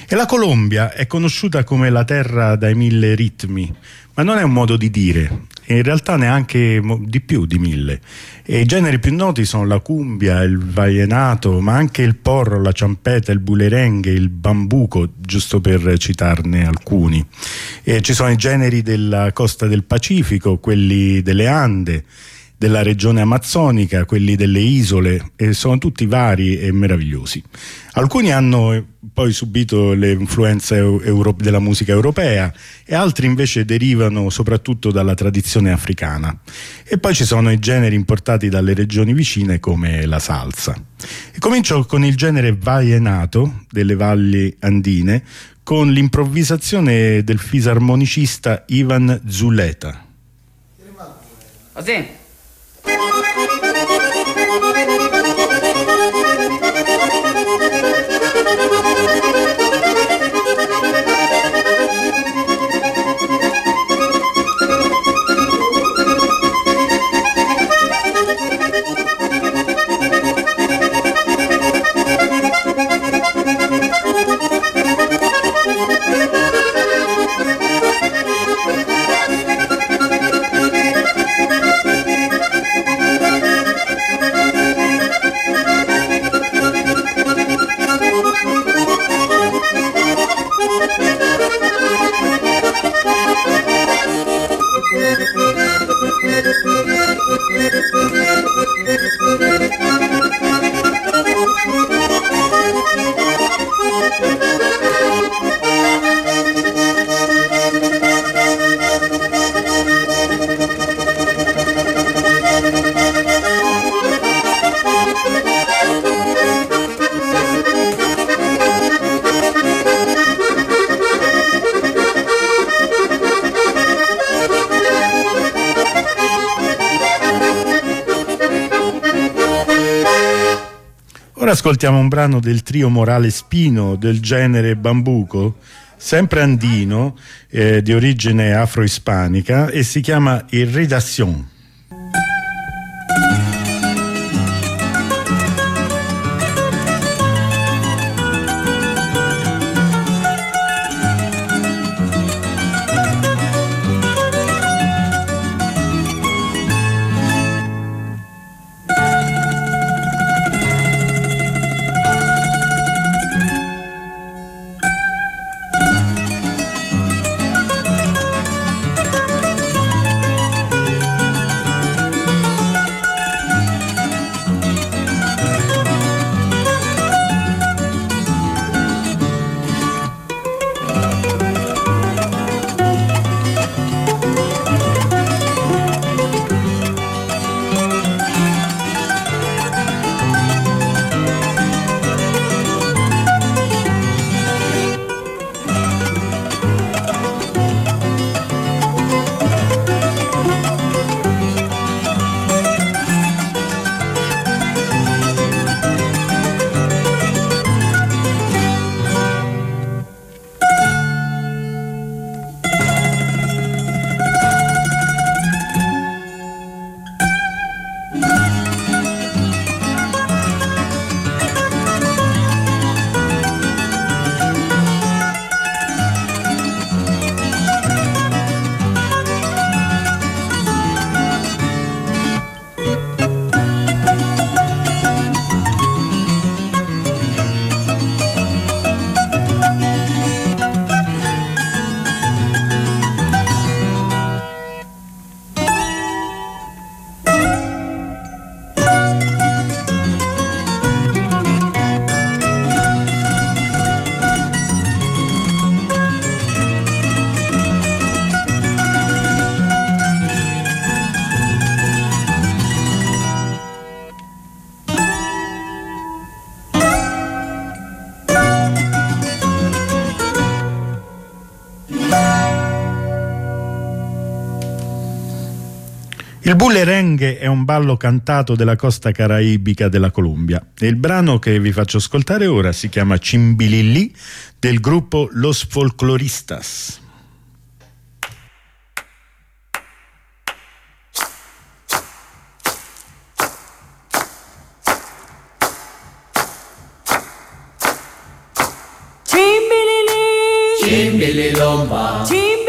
E la Colombia è conosciuta come la terra dai 1000 ritmi, ma non è un modo di dire, in realtà neanche di più di 1000. E i generi più noti sono la cumbia, il vallenato, ma anche il porro, la ciampeta, il bulerenghe, il bambuco, giusto per citarne alcuni. E ci sono i generi della costa del Pacifico, quelli delle Ande, della regione amazzonica, quelli delle isole, e sono tutti vari e meravigliosi. Alcuni hanno poi subito le influenze della musica europea e altri invece derivano soprattutto dalla tradizione africana. E poi ci sono i generi importati dalle regioni vicine come la salsa. E comincio con il genere vallenato delle valli andine, con l'improvvisazione del fisarmonicista Ivan Zuleta. Così. Ora ascoltiamo un brano del trio Morale Spino del genere bambuco, sempre andino, di origine afro-ispanica, e si chiama Irridación. Il bulerenghe è un ballo cantato della costa caraibica della Colombia e il brano che vi faccio ascoltare ora si chiama Chimbililli del gruppo Los Folcloristas. Chimbililli Chimbililomba,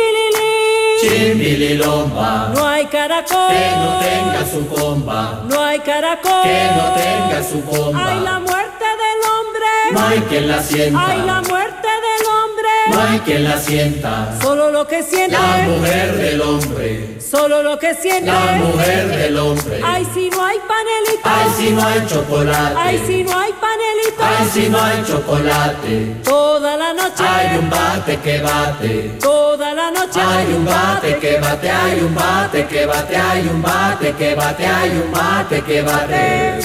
Chimbililomba, no hay caracol que no tenga su comba, no hay caracol que no tenga su comba. Hay la muerte del hombre, No hay quien la sienta, hay la muerte del hombre, no hay quien la sienta. solo lo que siente, La mujer del hombre, solo lo que siente. la mujer del hombre. Ay, si no hay panelito, Ay, si no hay chocolate, ay, si no hay panelito, ay, si no hay chocolate. toda la noche, Hay un bate que bate, toda la noche, hay un bate que bate, hay un bate que bate, hay un bate que bate, hay un bate que bate.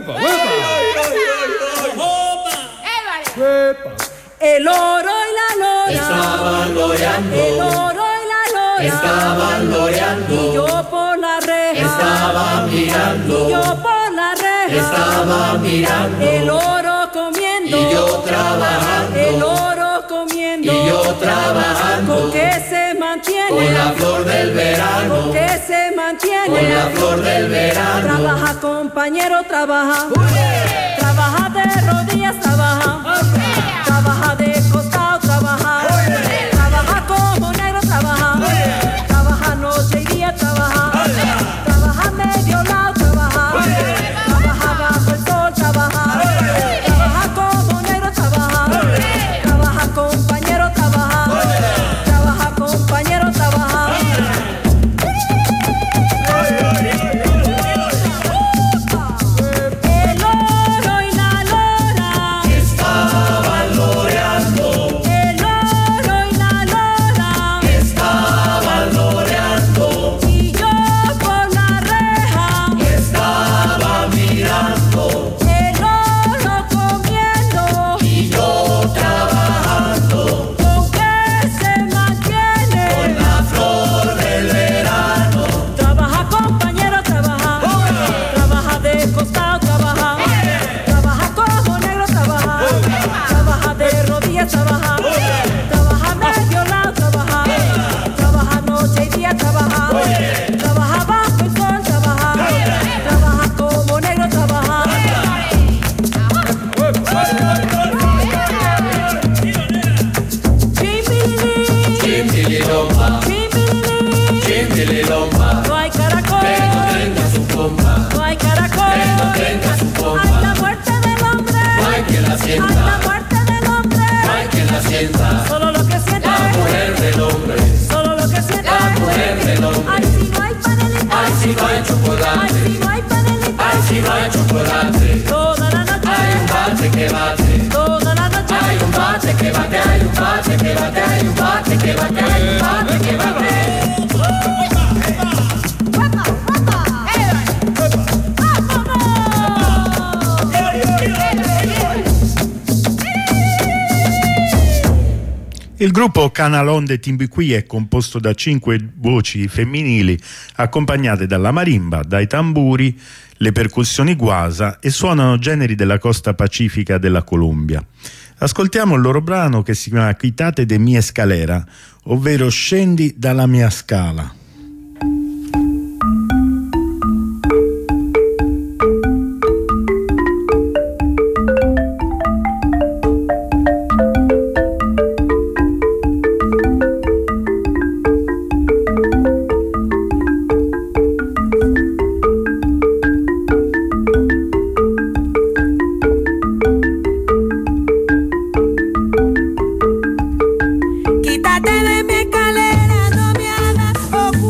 el oro y la lora, Estaban loreando, el oro y la lora, estaban loreando, y yo por la reja, estaba mirando, y yo por la reja, estaba mirando, el oro comiendo, y yo trabajando, el oro comiendo, y yo trabajando, con que se mantiene, con la flor del verano, con que se mantiene, con la flor del verano. trabaja compañero, trabaja, trabaja de rodillas, trabaja, trabaja de costado, trabaja, trabaja como negro, trabaja, trabaja noche y día, trabaja, trabaja medio lado, trabaja, trabaja bajo el sol, trabaja, trabaja como negro, trabaja, trabaja compañero, trabaja, trabaja compañero, trabaja. El oro y la lora, Estaban loreando, el oro y la lora, estaban loreando, y yo por la reja, estaba mirando, el oro comiendo, y yo trabajando, con que se mantiene, la flor del verano. trabaja compañero, trabaja, trabaja de costado, trabaja, trabaja como negro, trabaja, trabaja de rodillas, trabaja, trabaja medio lado, trabaja, trabaja noche y día, trabaja, trabaja bajo el sol, trabaja, trabaja como negro, trabaja. Chimbilili, Chimbililomba, chimbilili, Chimbililomba, no hay caracol, que no tenga su comba, no hay caracol, que no tenga su comba. hay la muerte del hombre, No hay quien la hay la sienta, muerte del hombre, no hay quien la sienta. solo lo que siente, La mujer del hombre, solo lo que siente, la mujer del hombre. ay, si no hay panelito, Ay, si no hay ay, chocolate, si no hay panelito, ay, si no hay chocolate. toda la noche, Hay un bate que bate, toda la noche, hay un bate que bate, hay un bate que bate, hay un bate que bate, hay un bate que bate. Il gruppo Canalonde Timbiquì è composto da 5 voci femminili accompagnate dalla marimba, dai tamburi, le percussioni guasa e suonano generi della costa pacifica della Colombia. Ascoltiamo il loro brano che si chiama Quítate de mi escalera, ovvero Scendi dalla mia scala. quítate de mi escalera, no me hagas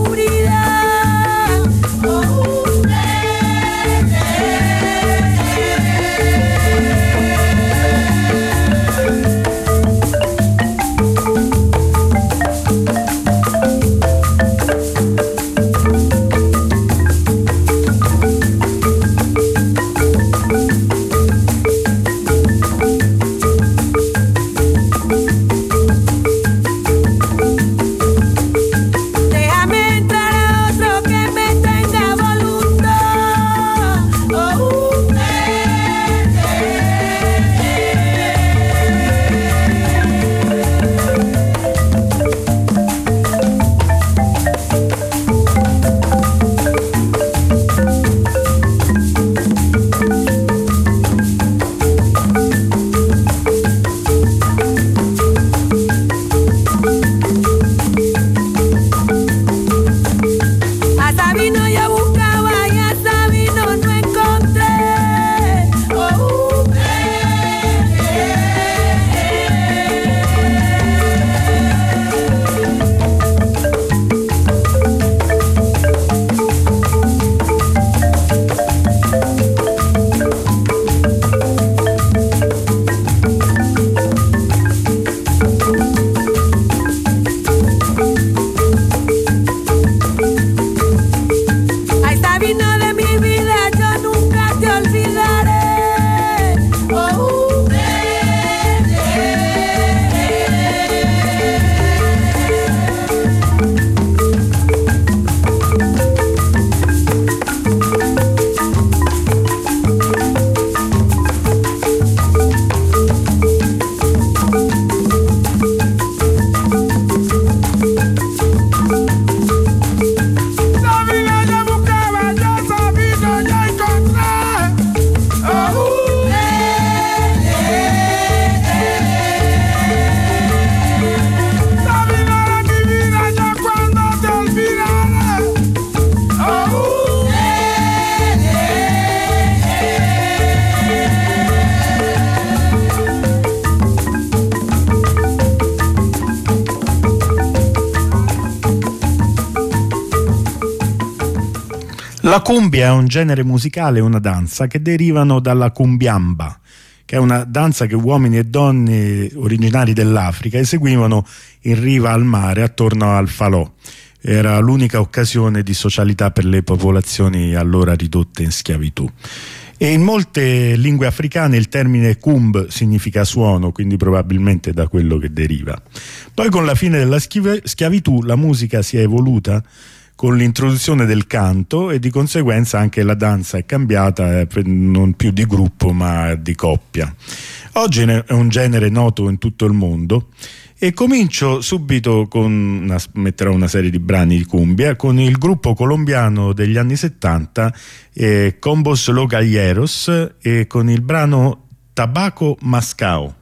La cumbia è un genere musicale, una danza che derivano dalla cumbiamba, che è una danza che uomini e donne originari dell'Africa eseguivano in riva al mare attorno al falò. Era l'unica occasione di socialità per le popolazioni allora ridotte in schiavitù. E in molte lingue africane il termine kumb significa suono, quindi probabilmente da quello che deriva. Poi con la fine della schiavitù la musica si è evoluta con l'introduzione del canto e di conseguenza anche la danza è cambiata, non più di gruppo ma di coppia. Oggi è un genere noto in tutto il mondo e comincio subito metterò una serie di brani di cumbia con il gruppo colombiano degli anni 70, Combos Los Galleros, e con il brano Tabaco Mascao.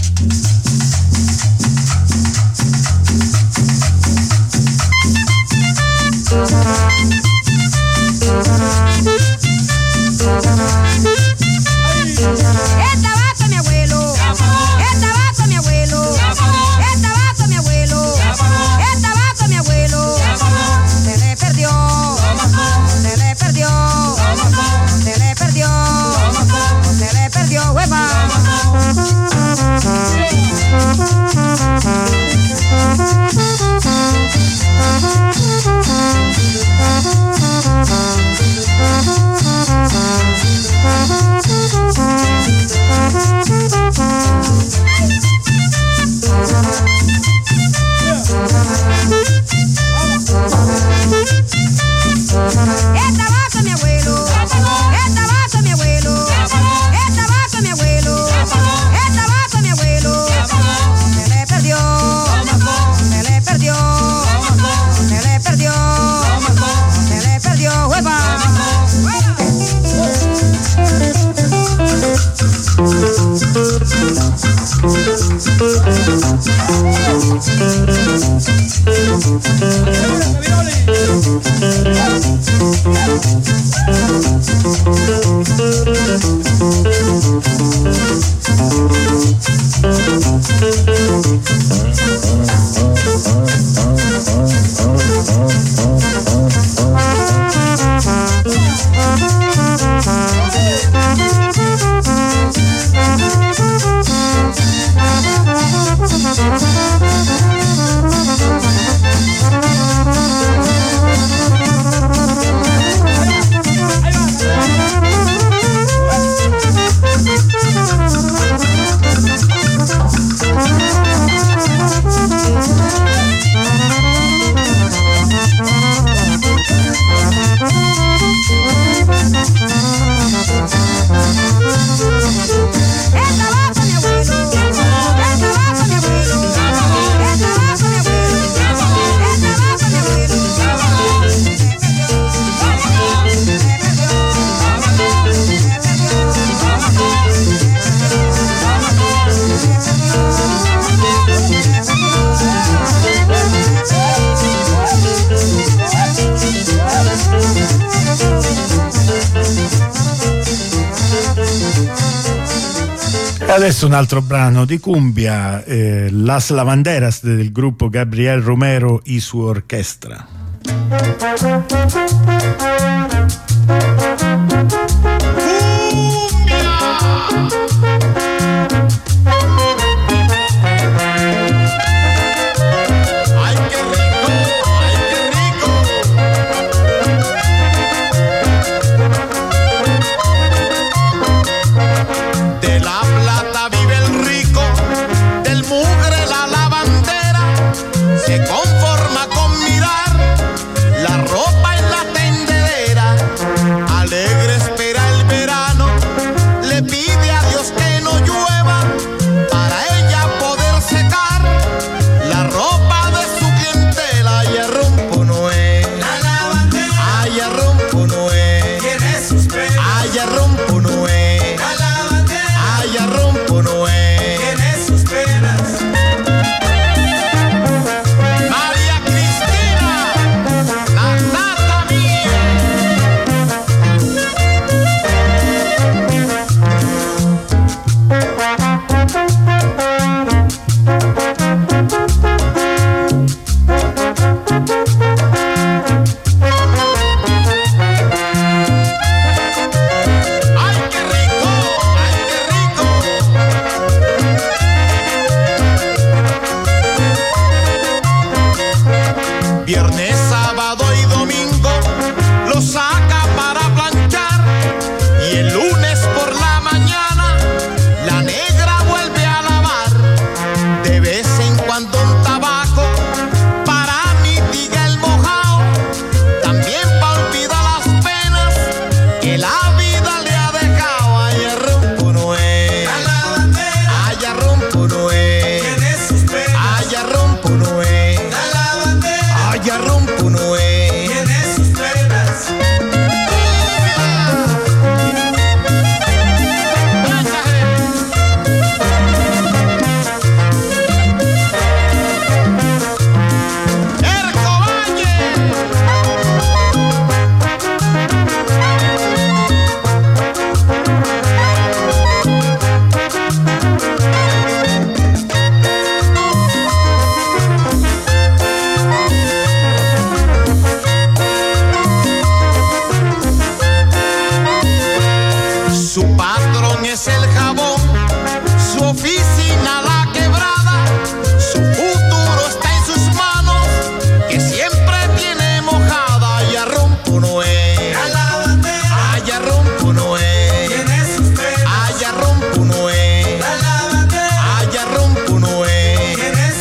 Adesso un altro brano di cumbia, Las Lavanderas del gruppo Gabriel Romero y su orchestra. Se conforma con mirar la ropa en la tendedera. Viernes, sábado y domingo lo saca para planchar y el lunes por la mañana la negra vuelve a lavar. De vez en cuando un tabaco para mitigar el mojao, también para olvidar las penas que la vida le ha dejado. Ay, rumpo no es, ay, rumpo no es, ay, rumpo no es, ay, rumpo no es. Su patrón es el jabón, su oficina la quebrada, su futuro está en sus manos, que siempre tiene mojada. Ay, rompo no es, ay, rompo no es, ay, rompo no es, ay, rompo no es.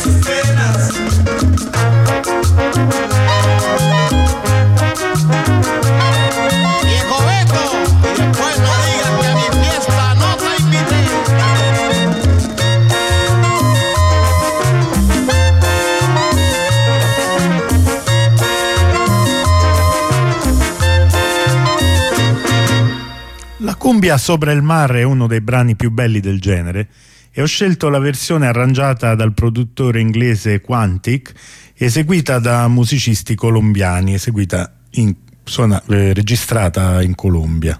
Viejo Beto, y después no digas que a mi fiesta no te invité. La cumbia Sopra il mare è uno dei brani più belli del genere e ho scelto la versione arrangiata dal produttore inglese Quantic, eseguita da musicisti colombiani, registrata in Colombia.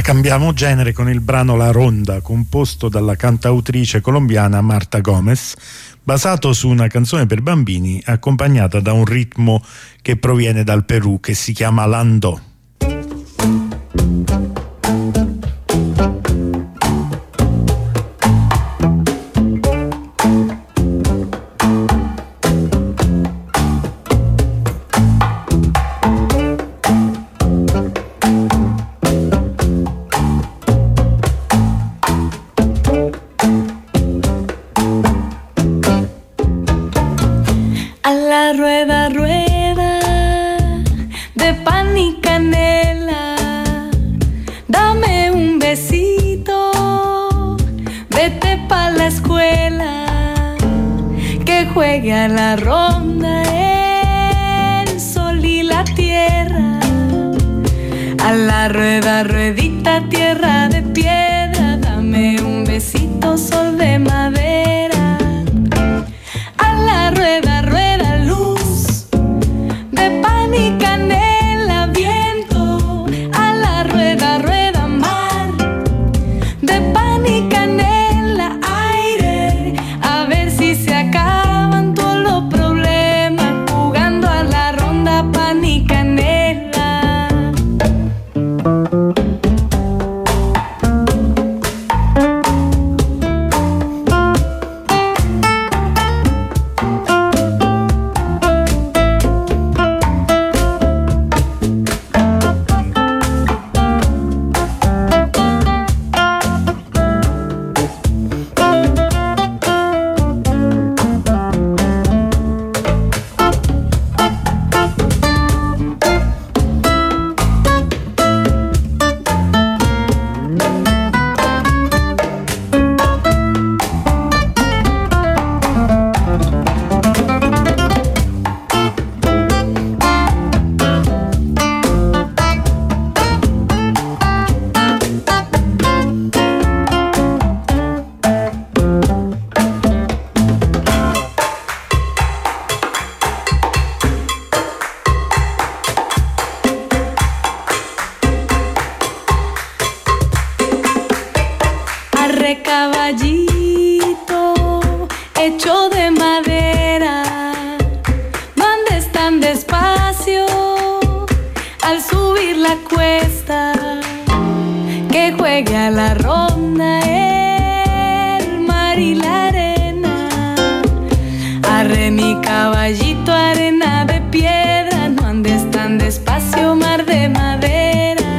cambiamo genere con il brano La Ronda, composto dalla cantautrice colombiana Marta Gomez, basato su una canzone per bambini accompagnata da un ritmo che proviene dal Perù, che si chiama landó. Rueda, rueda, de pan y canela, dame un besito, vete pa' la escuela, que juegue a la ronda el sol y la tierra, a la rueda, ruedita, tierra de piedra, dame un besito, sol de madera, a la rueda, rueda, luz de pan y canela, viento, a la rueda, rueda, mar de pan y canela, aire, a ver si se acaban todos los problemas, jugando a la ronda pan y canela. Caballito hecho de madera, no andes tan despacio al subir la cuesta, que juegue a la ronda el mar y la arena. Arre mi caballito, arena de piedra, no andes tan despacio, mar de madera.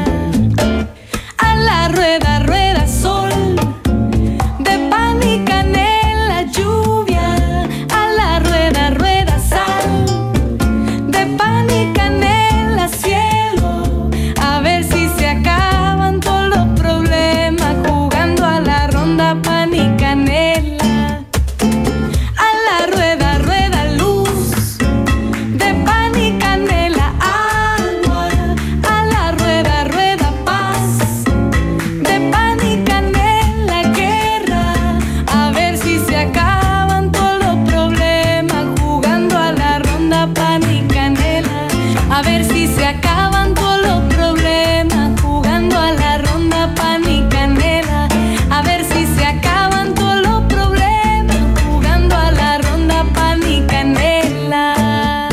A la rueda, rueda, sol de pan y canela, lluvia, a la rueda, rueda, sal de pan y canela, cielo, a ver si se acaban todos los problemas, jugando a la ronda pan y canela. A la rueda, rueda, luz de pan y canela, agua, a la rueda, rueda, paz de pan y canela, guerra, a ver si se acaban todos los problemas, jugando a la ronda pan y canela, a ver si se acaban todos los problemas, jugando a la ronda pan y canela, a ver si se acaban todos los problemas, jugando a la ronda pan y canela.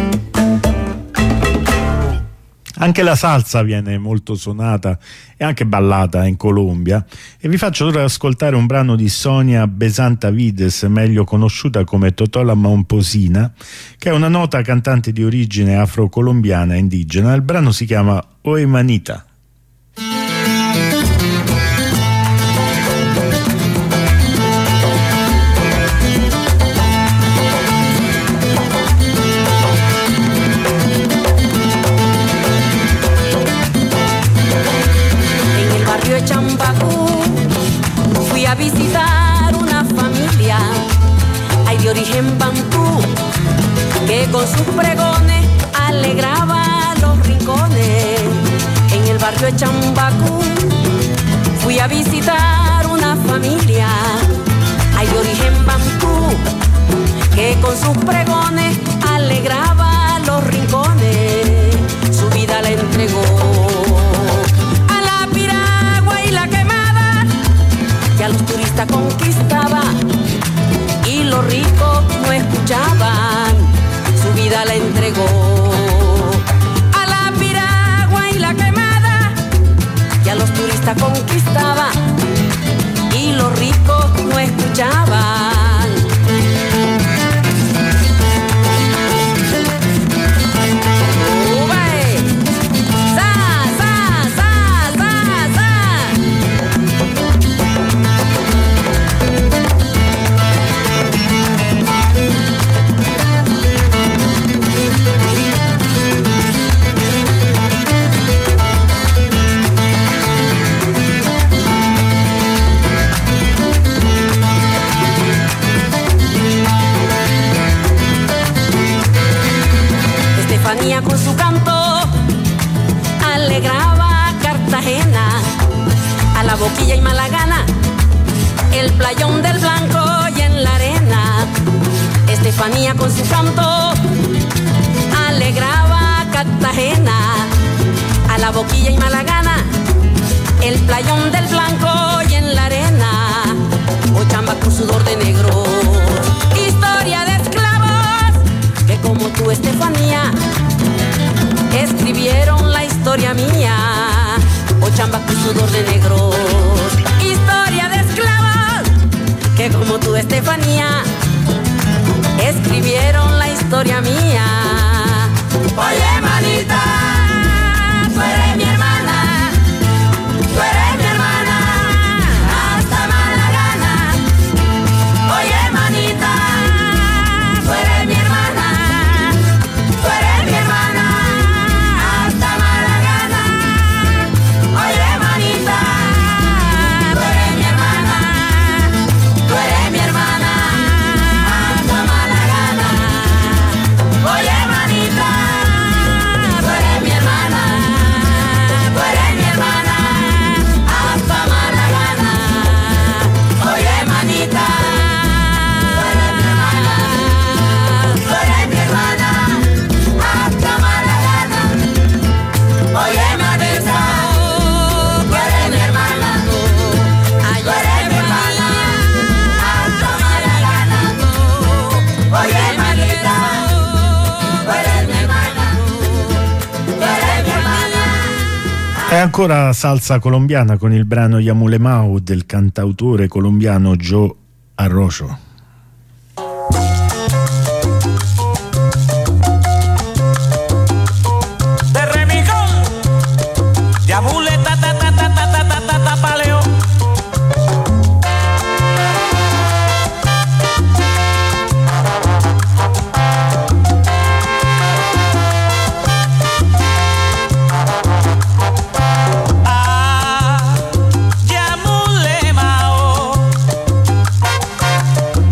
Anche la salsa viene molto suonata e anche ballata in Colombia, e vi faccio ora ascoltare un brano di Sonia Besantavides, meglio conosciuta come Totò la Momposina, che è una nota cantante di origine afro-colombiana indigena. Il brano si chiama Oe Manita. Champacú, fui a visitar una familia, ay, de origen bantú, que con sus pregones alegraba los rincones. En el barrio de Champacú, fui a visitar una familia, ay, de origen bantú, que con sus pregones alegraba los rincones. Su vida la entregó a la pirata Boquilla y Malagana, el playón del Blanco y en la arena, Estefanía con su canto alegraba Cartagena. A la Boquilla y Malagana, el playón del Blanco y en la arena, Ochamba con sudor de negro. Historia de esclavos que como tú, Estefanía, escribieron la historia mía. Ochamba con sudor de negro. Historia de esclavos que como tú, Estefanía, escribieron la historia mía. Oye, manita, tú eres mi hermana, tú eres mi hermana, hasta Malagana. Oye, manita, tú eres mi hermana, tú eres mi hermana, hasta Malagana. Oye, manita, tú eres mi hermana, tú eres mi hermana, hasta Malagana. Oye, manita, tú eres mi hermana, tú eres mi hermana, hasta Malagana. Oye, manita, tú eres mi hermana, tú eres mi hermana, hasta Malagana. Oye, manita, tú eres mi hermana, tú eres mi hermana, hasta Malagana. Oye, manita, tú eres mi hermana, tú eres mi hermana. È ancora salsa colombiana con il brano Yamulemau del cantautore colombiano Joe Arroyo. De Remigón, Yabule ta ta ta ta ta ta ta ta ta paleo. Ah, Yamule Mao.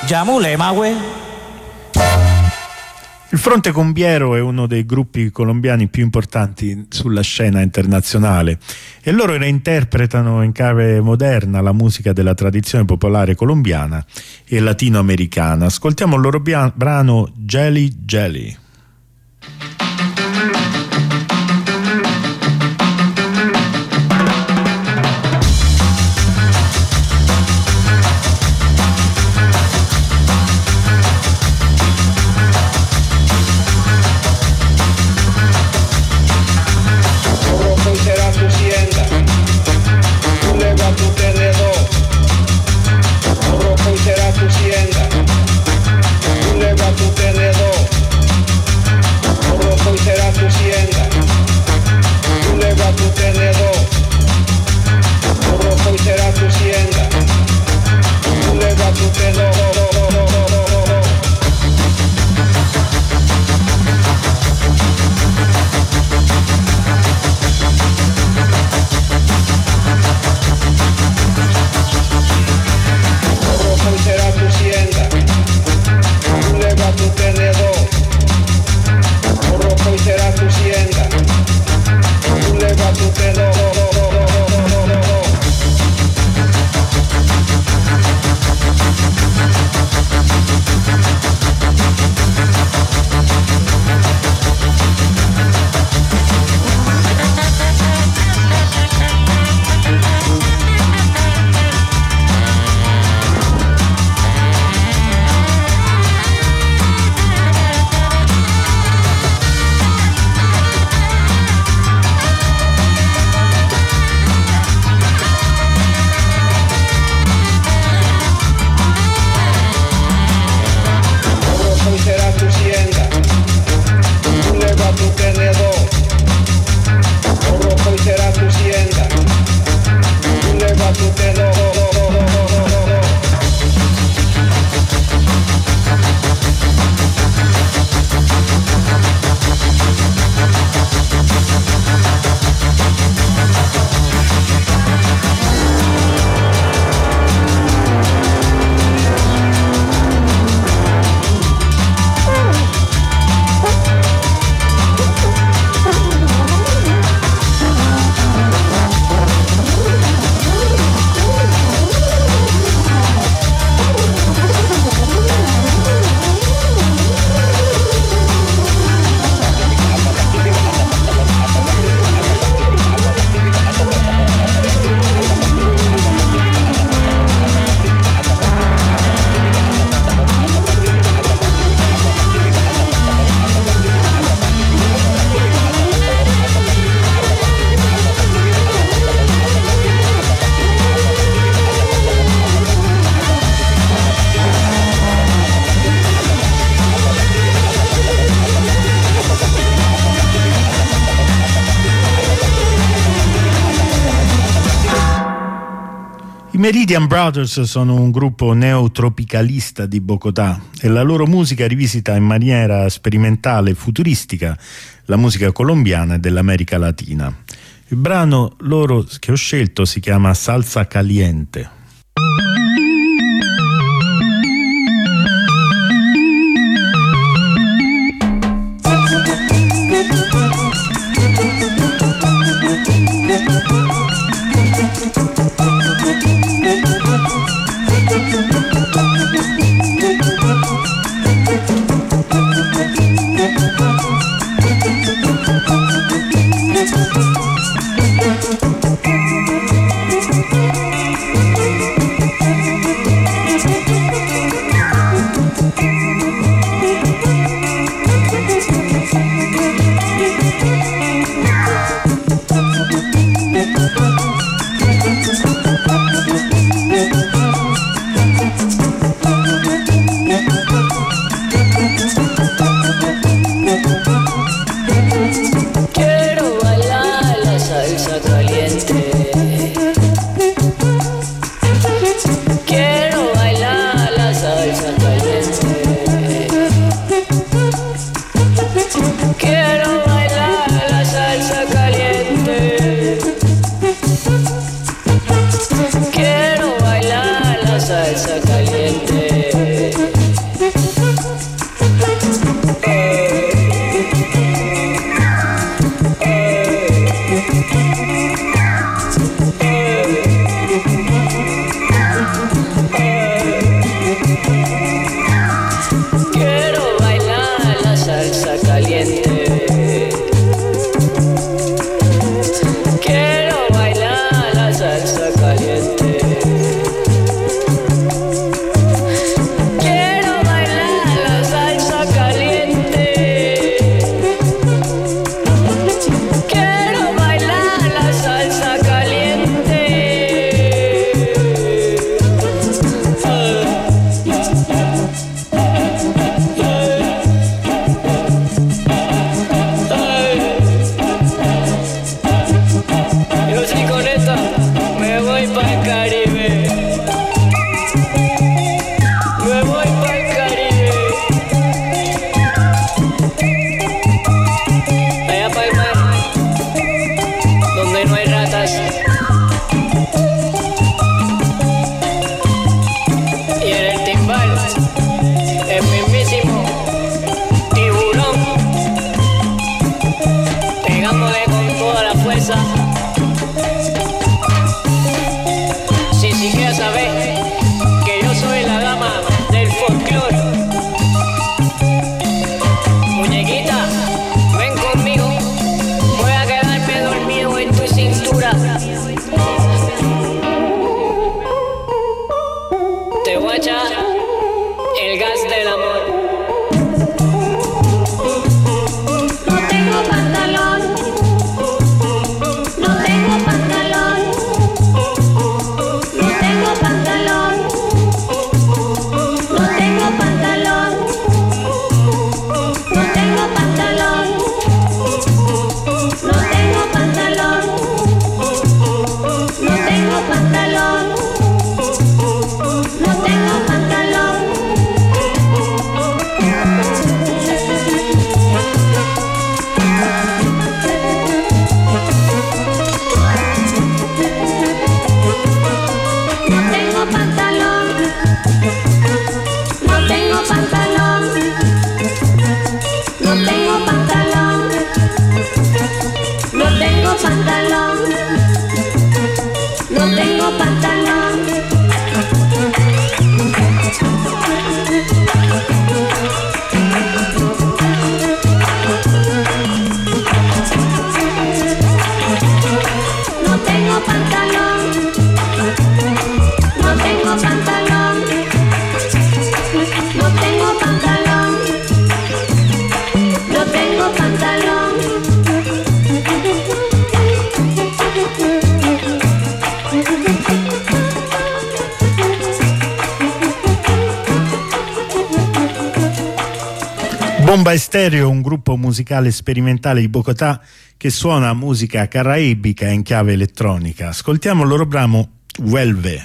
Yamule, Magüe. Il Fronte Cumbiero è uno dei gruppi colombiani più importanti sulla scena internazionale e loro reinterpretano in chiave moderna la musica della tradizione popolare colombiana e latinoamericana. Ascoltiamo il loro brano Jelly Jelly. Meridian Brothers sono un gruppo neotropicalista di Bogotà e la loro musica rivisita in maniera sperimentale e futuristica la musica colombiana e dell'America Latina. Il brano loro che ho scelto si chiama Salsa Caliente. salsa caliente. el mismísimo Tiburón, pegándole con toda la fuerza. Si siquiera sabes que yo soy la dama del folclore. Muñequita, ven conmigo, voy a quedarme dormido en tu cintura. Te voy a echar el gas del amor. No tengo pantalón, no tengo pantalón, no tengo pantalón, no tengo pantalón, no tengo pantalón, no tengo pantalón, no tengo pantalón, no tengo pantalón. No tengo pantalón, no tengo pantalón, no tengo pantalón, no tengo pantalón, no tengo pantalón. No tengo pantalón, no tengo pantalón, no tengo pantalón, no tengo pantalón. Bomba Estéreo, un gruppo musicale sperimentale di Bogotà che suona musica caraibica in chiave elettronica. Ascoltiamo il loro brano Vuelve.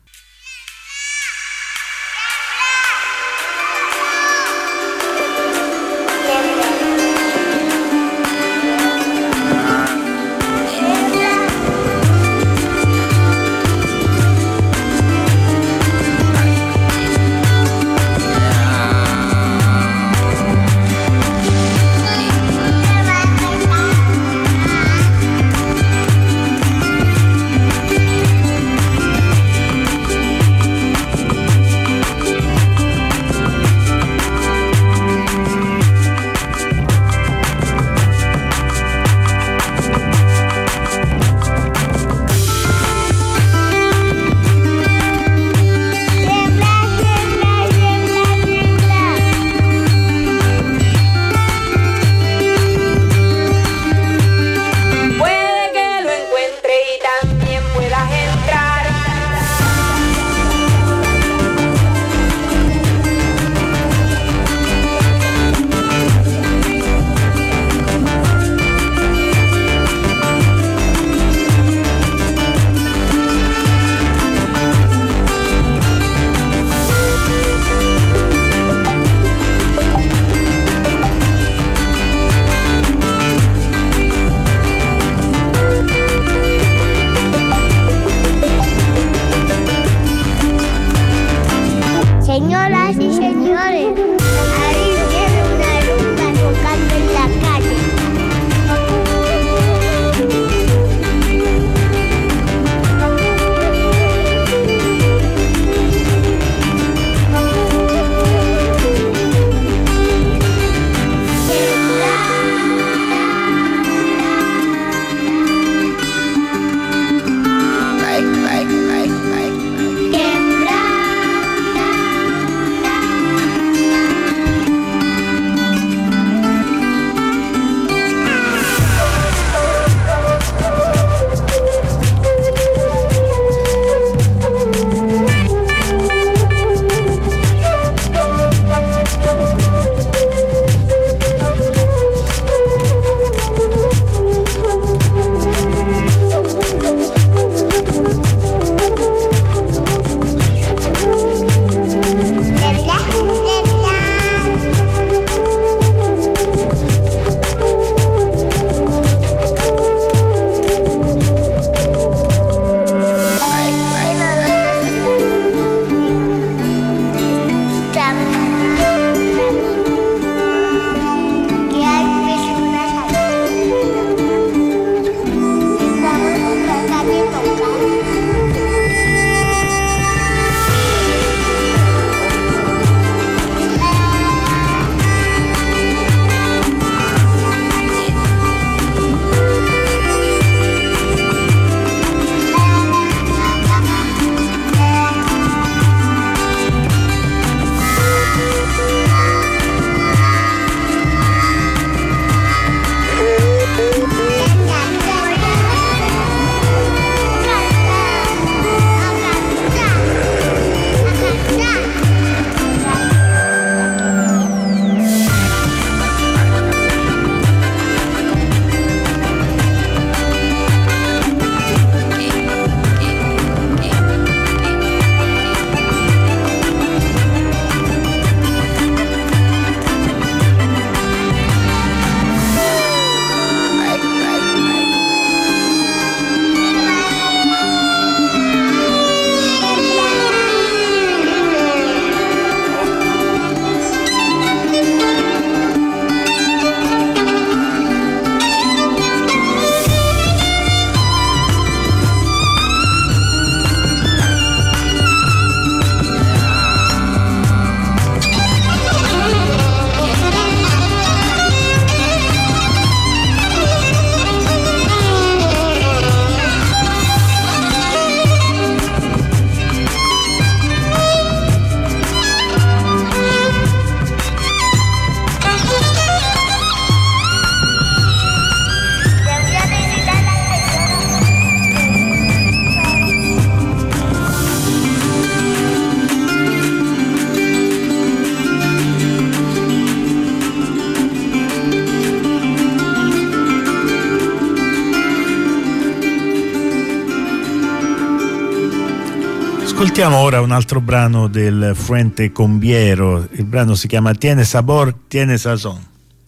Señoras y señores, ahí viene una rumba tocando en la calle. Ascoltiamo ora un altro brano del Frente Combiero. Il brano si chiama Tiene Sabor, Tiene Sazón.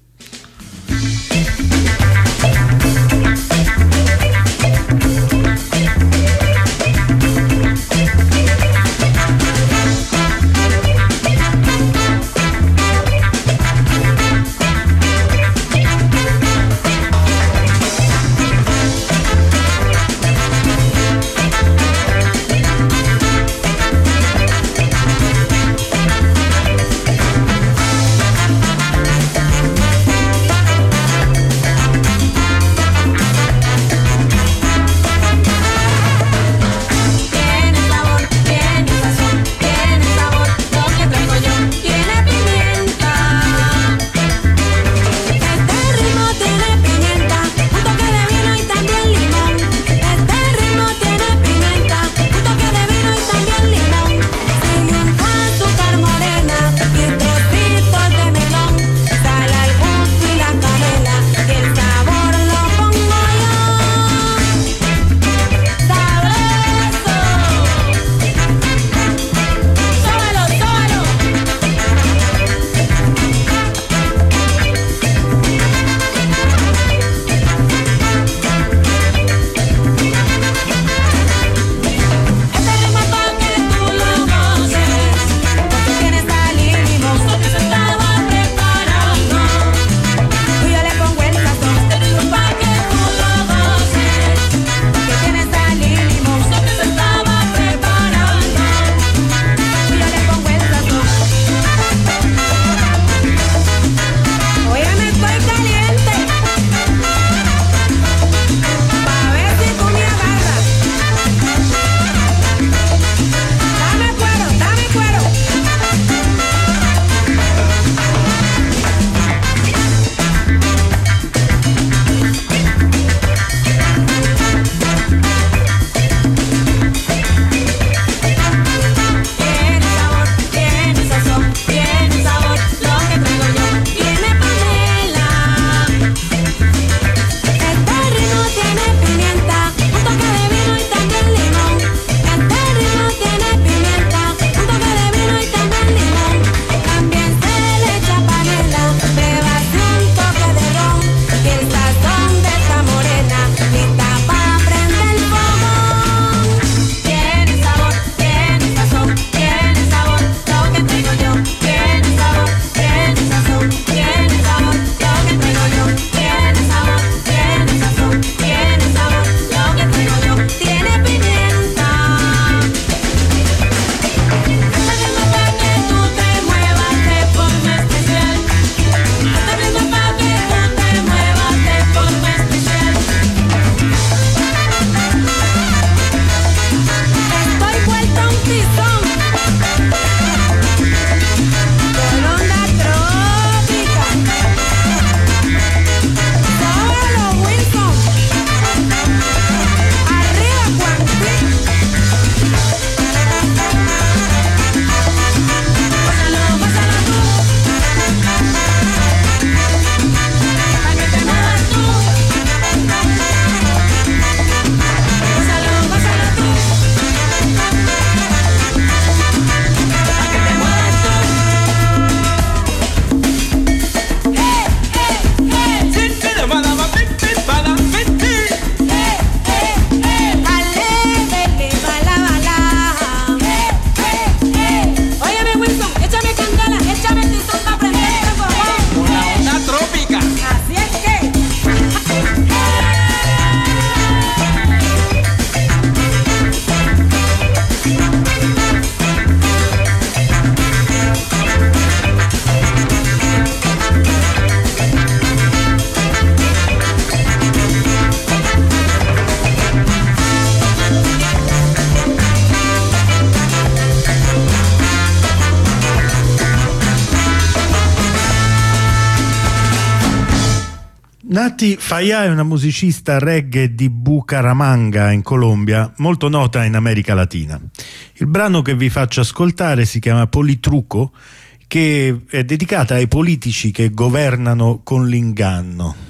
Nati Fayá è una musicista reggae di Bucaramanga in Colombia, molto nota in America Latina. Il brano che vi faccio ascoltare si chiama Politruco, che è dedicata ai politici che governano con l'inganno.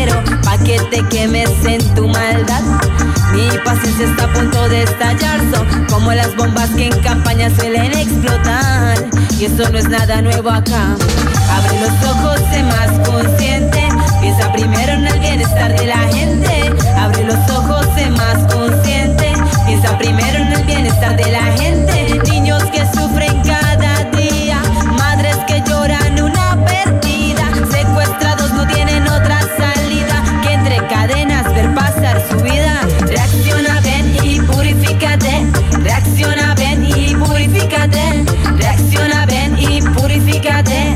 pero pa' que te quemes en tu maldad. Mi paciencia está a punto de estallar, son como las bombas que en campaña suelen explotar. Y eso no es nada nuevo acá. Abre los ojos, sé más consciente, piensa primero en el bienestar de la gente. Abre los ojos, sé más consciente, piensa primero en el bienestar de la gente. Niños que sufren cada día, madres que lloran una pérdida, secuestrados no tienen otra salida que entre cadenas ver pasar su vida. Reacciona, ven y purifícate. Reacciona, ven y purifícate. Reacciona, ven y purifícate.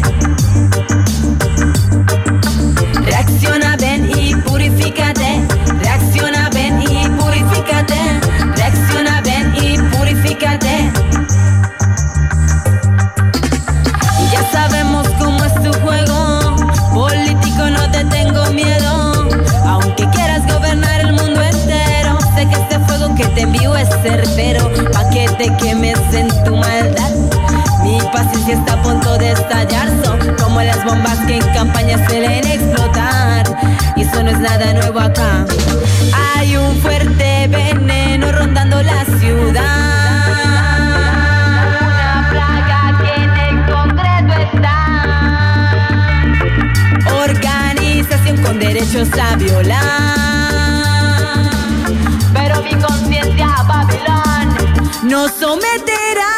Reacciona, ven y purifícate. Reacciona, ven y purifícate. Reacciona, ven y purifícate. Y ya sabemos cómo es tu juego político, no te tengo miedo. Aunque quieras gobernar el mundo entero, sé que este fuego que te envío es certero, pa' que te quemes en tu maldad. Mi paciencia está a punto de estallar, son como las bombas que en campaña suelen explotar. Y eso no es nada nuevo acá. Hay un fuerte veneno rondando la ciudad, una plaga que en el Congreso está. Organización con derechos a violar, pero mi conciencia, Babilón, no someterá.